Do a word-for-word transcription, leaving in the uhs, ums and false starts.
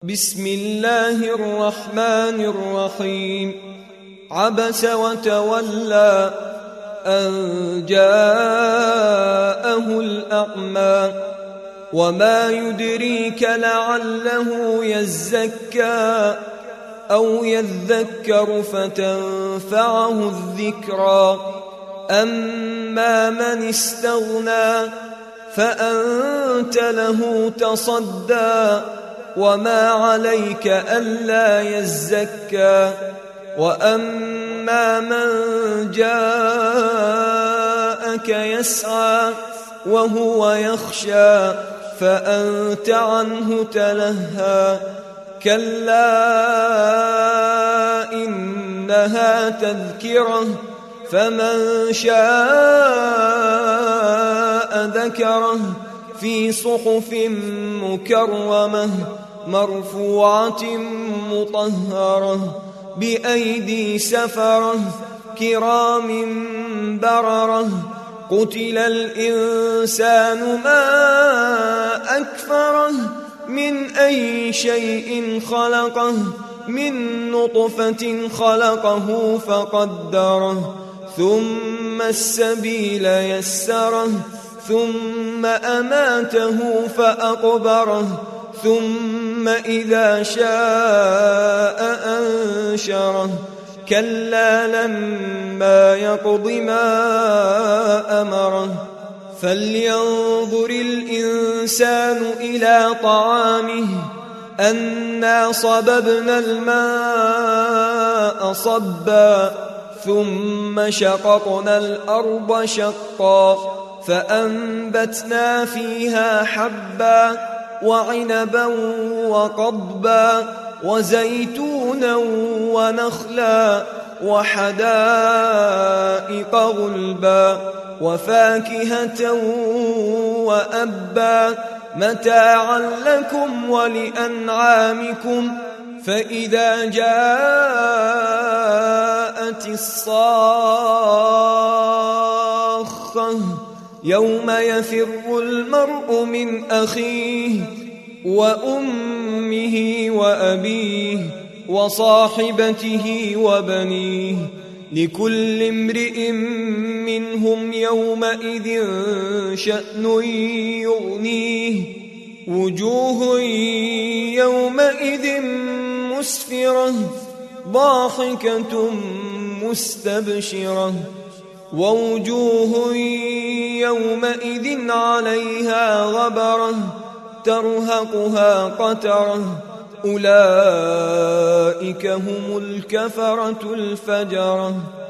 بسم الله الرحمن الرحيم عبس وتولى أن جاءه الأعمى وما يدريك لعله يزكى أو يذكر فتنفعه الذكرى أما من استغنى فأنت له تصدى وما عليك ألا يزكى وأما من جاءك يسعى وهو يخشى فأنت عنه تلهى كلا إنها تذكرة فمن شاء ذكره في صحف مكرمة مرفوعة مطهرة بأيدي سفرة كرام بررة قتل الإنسان ما أكفره من أي شيء خلقه من نطفة خلقه فقدره ثم السبيل يسره ثم أماته فأقبره ثم إذا شاء أنشره كلا لما يقض ما أمره فلينظر الإنسان إلى طعامه أنا صببنا الماء صبا ثم شققنا الأرض شقا فأنبتنا فيها حبا وعنبا وقضبا وزيتونا ونخلا وحدائق غلبا وفاكهة وأبا متاعا لكم ولأنعامكم فإذا جاءت الصاخة يوم يفر المرء من أخيه وأمه وأبيه وصاحبته وبنيه لكل امرئ منهم يومئذ شأن يغنيه وجوه يومئذ مسفرة ضاحكة مستبشرة ووجوه يومئذ عليها غبرة ترهقها قترة أولئك هم الكفرة الفجرة.